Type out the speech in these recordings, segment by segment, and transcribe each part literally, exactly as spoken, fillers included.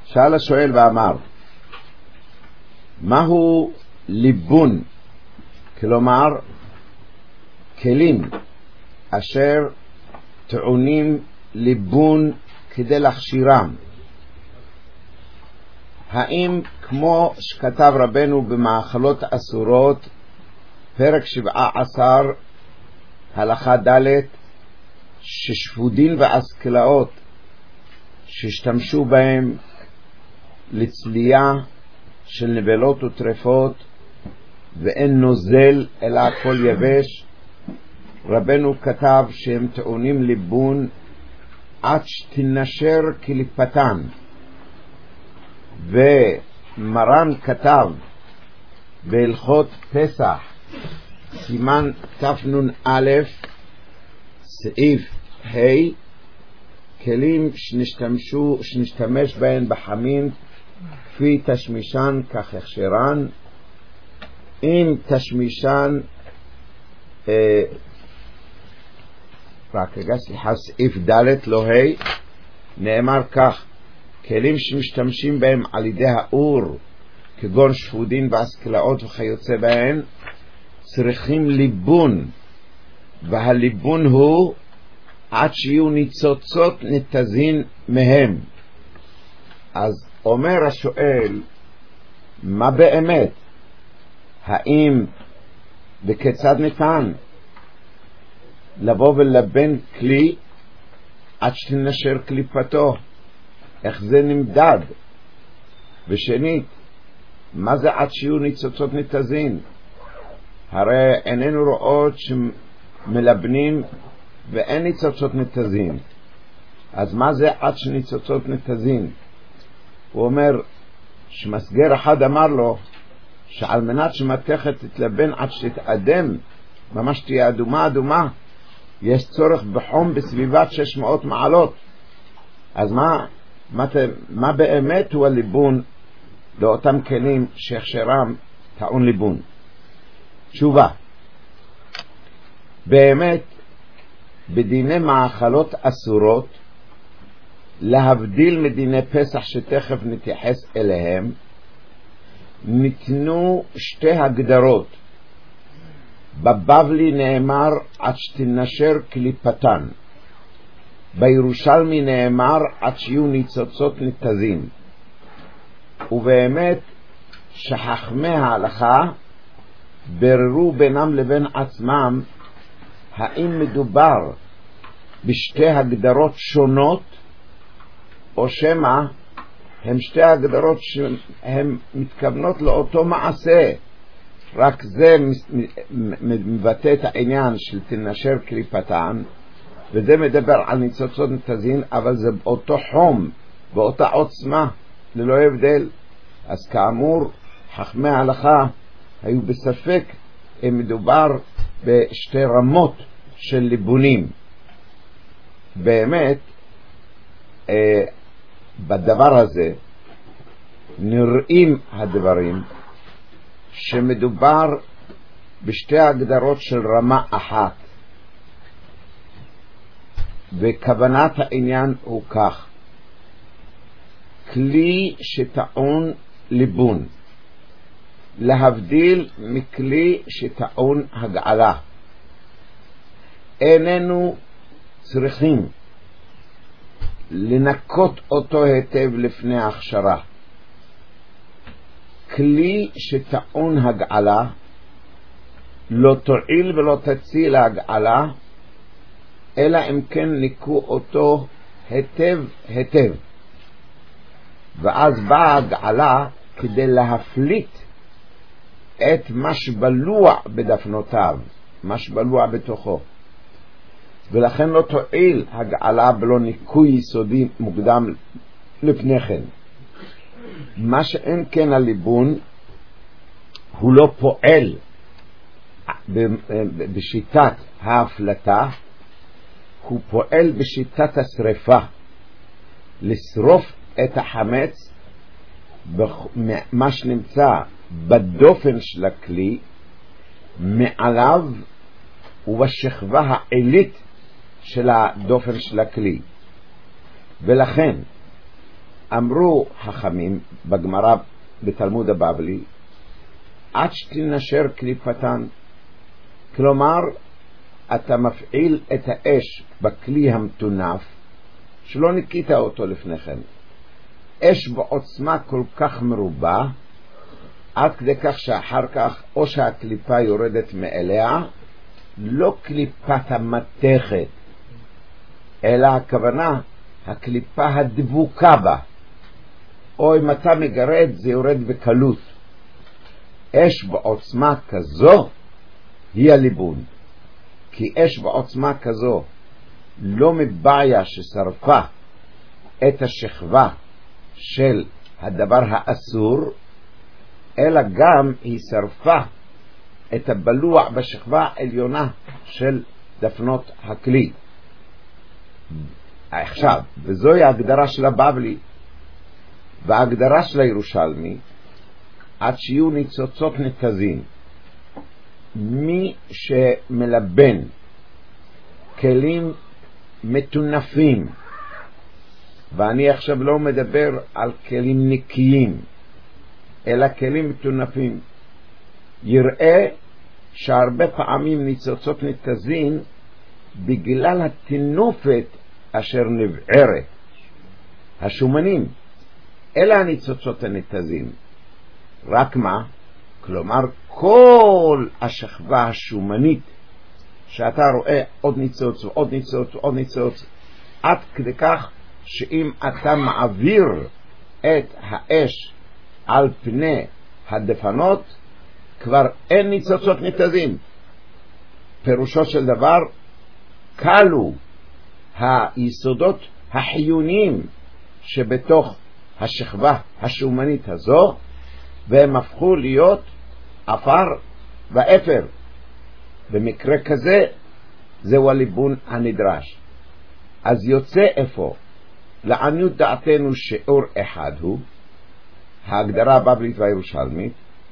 שאל השואל ואמר, מהו ליבון? כלומר, כלים אשר טעונים ליבון כדי להכשירם. האם כמו שכתב רבנו במאכלות אסורות, פרק שבעה עשר, הלכה ד', ששפודין ואסכלאות שהשתמשו בהם לצלייה של נבלות וטרפות ואין נוזל אלא הכל יבש, רבנו כתב שהם טעונים ליבון עד שתנשר קליפתן. ומרן כתב בהלכות פסח סימן תנ"א סעיף ה', כלים שנשתמשו שנשתמש בהן בחמין כפי תשמישן כך הכשרן, אם תשמישן אה, רק רגע סליחה סעיף ד' לא ה', נאמר כך, כלים שמשתמשים בהם על ידי האור כגון שפודין ואסכלאות וכיוצא בהן צריכים ליבון, והליבון הוא עד שיהיו ניצוצות נתזין מהם. אז אומר השואל, מה באמת? האם וכיצד ניתן לבוא ולבן כלי עד שתנשר קליפתו? איך זה נמדד? ושנית, מה זה עד שיהיו ניצוצות נתזין? הרי איננו רואות שמלבנים ואין ניצוצות נתזין. אז מה זה עד שניצוצות נתזין? הוא אומר שמסגר אחד אמר לו שעל מנת שמתכת תתלבן עד שתתאדם, ממש תהיה אדומה אדומה, יש צורך בחום בסביבת שש מאות מעלות. אז מה, מה, מה באמת הוא הליבון לאותם כלים שהכשרם טעון ליבון? תשובה, באמת בדיני מאכלות אסורות, להבדיל מדיני פסח שתכף נתייחס אליהם, ניתנו שתי הגדרות. בבבלי נאמר עד שתנשר קליפתן, בירושלמי נאמר עד שיהיו ניצוצות נתזין. ובאמת שחכמי ההלכה בררו בינם לבין עצמם האם מדובר בשתי הגדרות שונות או שמה הם שתי הגדרות שהן מתכוונות לאותו מעשה, רק זה מבטא את העניין של תנשר קליפתן, וזה מדבר על ניצוצות נתזין, אבל זה באותו חום, באותה עוצמה, ללא הבדל. אז כאמור חכמי ההלכה היו בספק אם מדובר בשתי רמות של ליבונים. באמת אה, בדבר הזה נראים הדברים שמדובר בשתי הגדרות של רמה אחת, וכוונת העניין הוא כך: כלי שטעון ליבון, להבדיל מכלי שטעון הגעלה, איננו צריכים לנקות אותו היטב לפני ההכשרה. כלי שטעון הגעלה לא תועיל ולא תציל הגעלה, אלא אם כן ניקו אותו היטב היטב, ואז באה הגעלה כדי להפליט את מה שבלוע בדפנותיו, מה שבלוע בתוכו, ולכן לא תועיל הגעלה בלא ניקוי יסודי מוקדם לפני כן. מה שאין כן הליבון הוא לא פועל בשיטת ההפלטה, הוא פועל בשיטת השריפה, לשרוף את החמץ מה שנמצא בדופן של הכלי מעליו ובשכבה העילית של הדופן של הכלי. ולכן אמרו חכמים בגמרא בתלמוד הבבלי, עד שתנשר קליפתן, כלומר אתה מפעיל את האש בכלי המתונף שלא ניקית אותו לפני כן, אש בעוצמה כל כך מרובה עד כדי כך שאחר כך או שהקליפה יורדת מאליה, לא קליפת המתכת אלא הכוונה הקליפה הדבוקה בה, או אם אתה מגרד זה יורד בקלות. אש בעוצמה כזו היא הליבון, כי אש בעוצמה כזו לא מבעיה ששרפה את השכבה של הדבר האסור, אלא גם היא שרפה את הבלוע בשכבה העליונה של דפנות הכלי. עכשיו, וזוהי ההגדרה של הבבלי, וההגדרה של הירושלמי, עד שיהיו ניצוצות נתזים. מי שמלבן כלים מתונפים, ואני עכשיו לא מדבר על כלים נקיים אלא כלים מתונפים, יראה שהרבה פעמים ניצוצות נתזים בגלל התינופת אשר נבערת. השומנים אלה הניצוצות הנתזים, רק מה? כלומר כל השכבה השומנית שאתה רואה עוד ניצוץ ועוד ניצוץ ועוד ניצוץ, עד כדי כך שאם אתה מעביר את האש על פני הדפנות כבר אין ניצוצות נתזים. פירושו של דבר קלו היסודות החיוניים שבתוך השכבה השומנית הזו, והם הפכו להיות אפר ואפר. במקרה כזה זהו הליבון הנדרש. אז יוצא איפה? לעניות דעתנו שיעור אחד הוא ההגדרה הבבלית והירושלמית,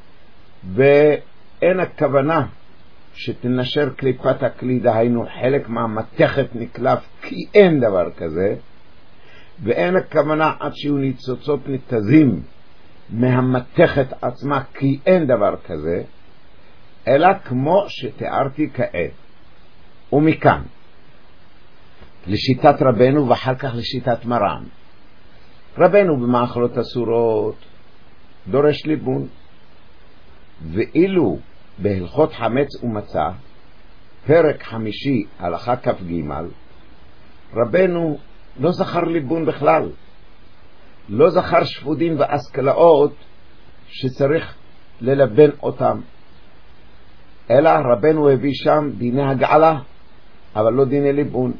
ואין הכוונה שתנשר קליפת הכלי, דהיינו חלק מהמתכת נקלף, כי אין דבר כזה, ואין הכוונה עד שיהיו ניצוצות נתזים מהמתכת עצמה, כי אין דבר כזה, אלא כמו שתיארתי כעת. ומכאן לשיטת רבנו ואחר כך לשיטת מרן. רבנו במאכלות אסורות דורש ליבון, ואילו בהלכות חמץ ומצה פרק חמישי הלכה כף גימל, רבנו לא זכר ליבון בכלל, לא זכר שפודים ואסכלאות שצריך ללבן אותם, אלא רבנו הביא שם דיני הגעלה אבל לא דיני ליבון.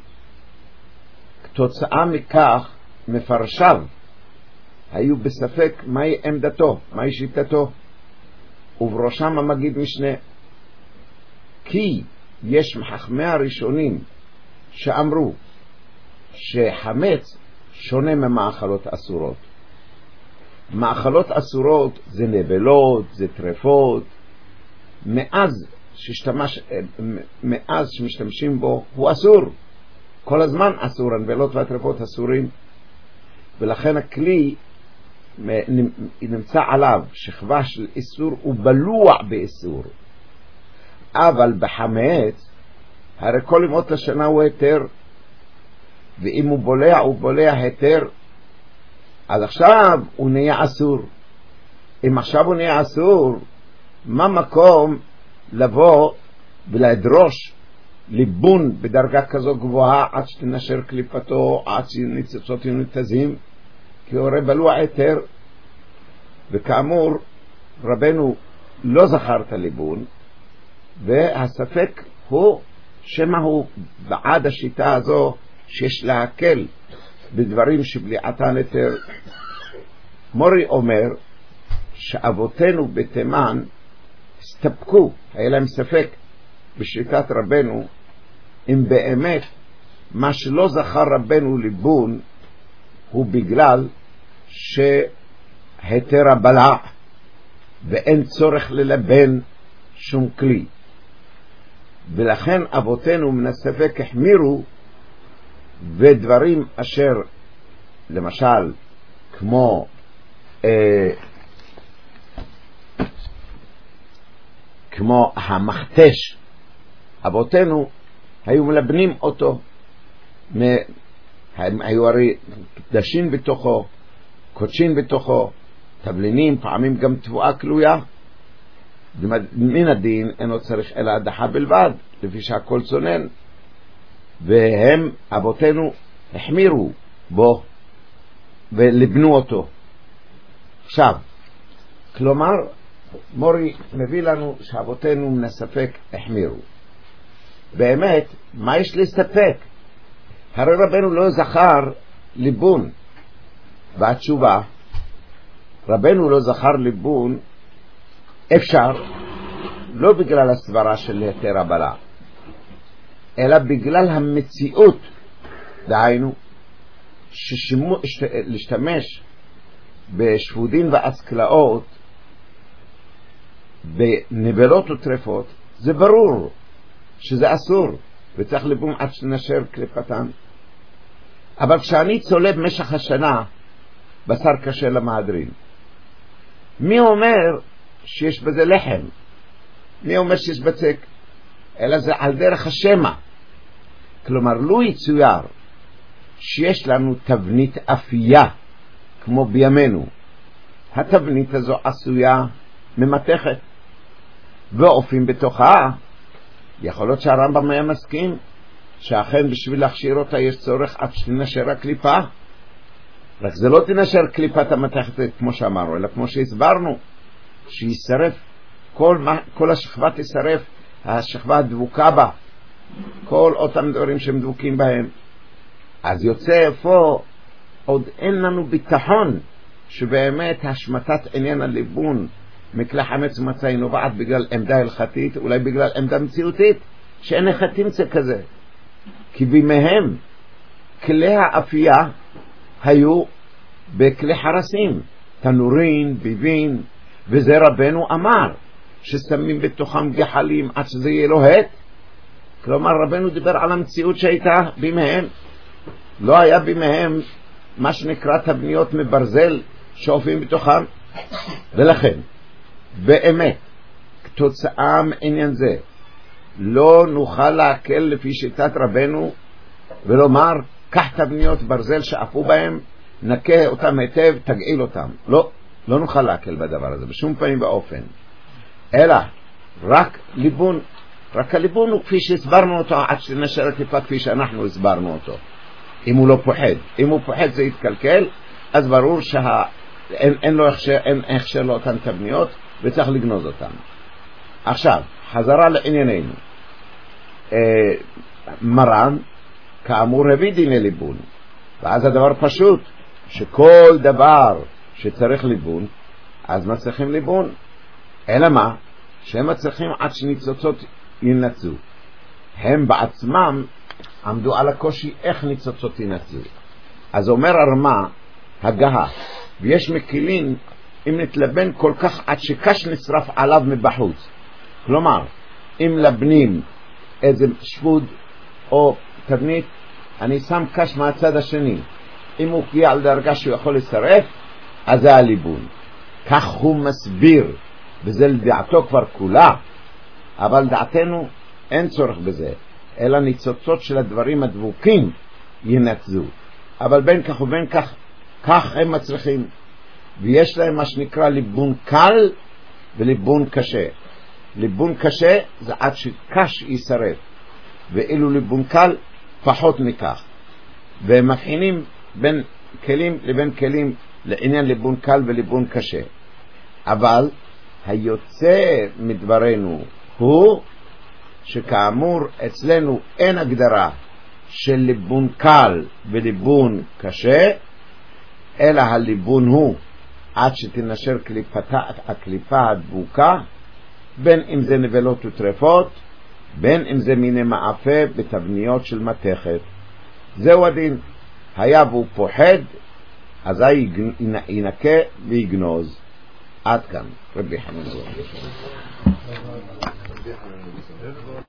כתוצאה מכך מפרשיו היו בספק מהי עמדתו, מהי שיטתו, ובראשם המגיד משנה, כי יש מחכמי הראשונים שאמרו שחמץ שונה ממאכלות אסורות. מאכלות אסורות זה נבלות, זה טרפות, מאז ששתמש, מאז שמשתמשים בו הוא אסור, כל הזמן אסור, הנבלות והטרפות אסורים, ולכן הכלי נמצא עליו שכבה של איסור ובלוע באיסור. אבל בחמץ הרי כל ימות השנה הוא היתר, ואם הוא בולע הוא בולע היתר, אז עכשיו הוא נהיה אסור. אם עכשיו הוא נהיה אסור, מה מקום לבוא ולדרוש ליבון בדרגה כזו גבוהה עד שתנשר קליפתו, עד שניצוצות נתזים, כי הוא הרי בלוע היתר. וכאמור רבנו לא זכר את הליבון, והספק הוא שמה הוא בעד השיטה הזו שיש להקל בדברים שבליעתן היתר. מורי אומר שאבותינו בתימן הסתפקו, היה להם ספק בשיטת רבנו, אם באמת מה שלא זכר רבנו ליבון הוא בגלל שהיתר הבלע ואין צורך ללבן שום כלי, ולכן אבותינו מן הספק החמירו, ודברים אשר למשל כמו אה, כמו המכתש, אבותינו היו מלבנים אותו, הם היו הרי דשים בתוכו, קודשים בתוכו, תבלינים, פעמים גם תבואה כלויה. מן הדין אינו צריך אלא הדחה בלבד, לפי שהכל צונן, והם אבותינו החמירו בו ולבנו אותו. עכשיו, כלומר, מורי מביא לנו שאבותינו מן הספק החמירו. באמת, מה יש להסתפק? הרי רבנו לא זכר ליבון. והתשובה, רבנו לא זכר ליבון, אפשר, לא בגלל הסברה של היתר הבלה, אלא בגלל המציאות. דהיינו, להשתמש בשפודין ואסכלאות, בנבלות וטרפות, זה ברור שזה אסור, וצריך ליבון עד שנשר קליפתן. אבל כשאני צולב במשך השנה בשר קשה למהדרין, מי אומר שיש בזה לחם? מי אומר שיש בצק? אלא זה על דרך השמה. כלומר, לא יצויר שיש לנו תבנית אפייה כמו בימינו. התבנית הזו עשויה ממתכת ואופים בתוכה. יכול להיות שהרמב"ם היה מסכים שאכן בשביל להכשיר אותה יש צורך עד שתנשר הקליפה, רק זה לא תנשר קליפת המתכת כמו שאמרנו, אלא כמו שהסברנו, שישרף כל, כל השכבה תשרף, השכבה הדבוקה בה, כל אותם דברים שהם דבוקים בהם. אז יוצא איפה עוד אין לנו ביטחון שבאמת השמטת עניין הליבון מכלי חמץ ומצה היא נובעת בגלל עמדה הלכתית, אולי בגלל עמדה מציאותית, שאין איך תמצא כזה. כי בימיהם כלי האפייה היו בכלי חרסים, תנורין, ביבין, וזה רבנו אמר ששמים בתוכם גחלים עד שזה יהיה לוהט. כלומר, רבנו דיבר על המציאות שהייתה בימיהם. לא היה בימיהם מה שנקרא תבניות מברזל שאופים בתוכם. ולכן באמת, כתוצאה מעניין זה, לא נוכל להקל לפי שיטת רבנו ולומר, קח תבניות ברזל שאפו בהם, נקה אותם היטב, תגעיל אותם. לא, לא נוכל להקל בדבר הזה, בשום פנים ואופן. אלא, רק ליבון, רק הליבון הוא כפי שהסברנו אותו, עד שנשר הקליפה כפי שאנחנו הסברנו אותו. אם הוא לא פוחד, אם הוא פוחד זה יתקלקל, אז ברור שאין אין לו הכשר, אין הכשר לו אותן תבניות, וצריך לגנוז אותם. עכשיו, חזרה לענייננו. אה, מרן, כאמור, הביא דיני ליבון. ואז הדבר פשוט, שכל דבר שצריך ליבון, אז מצריכים ליבון. אלא מה? שהם מצריכים עד שניצוצות ינצו. הם בעצמם עמדו על הקושי איך ניצוצות ינצו. אז אומר הרמה, הגה, ויש מקילין אם נתלבן כל כך עד שקש נשרף עליו מבחוץ. כלומר, אם לבנים איזה שפוד או תבנית, אני שם קש מהצד השני. אם הוא הגיע על דרגה שהוא יכול לשרף, אז זה הליבון. כך הוא מסביר, וזה לדעתו כבר כולה, אבל דעתנו אין צורך בזה, אלא ניצוצות של הדברים הדבוקים ינצזו. אבל בין כך ובין כך, כך הם מצריכים. ויש להם מה שנקרא ליבון קל וליבון קשה. ליבון קשה זה עד שקש ישרף, ואילו ליבון קל פחות מכך. והם מבחינים בין כלים לבין כלים לעניין ליבון קל וליבון קשה. אבל היוצא מדברנו הוא שכאמור אצלנו אין הגדרה של ליבון קל וליבון קשה, אלא הליבון הוא עד שתנשר קליפתה, הקליפה הדבוקה, בין אם זה נבלות וטרפות, בין אם זה מיני מאפה בתבניות של מתכת. זהו הדין. היה והוא פוחד, אז ינקה ויגנוז. עד כאן. רבי חנן.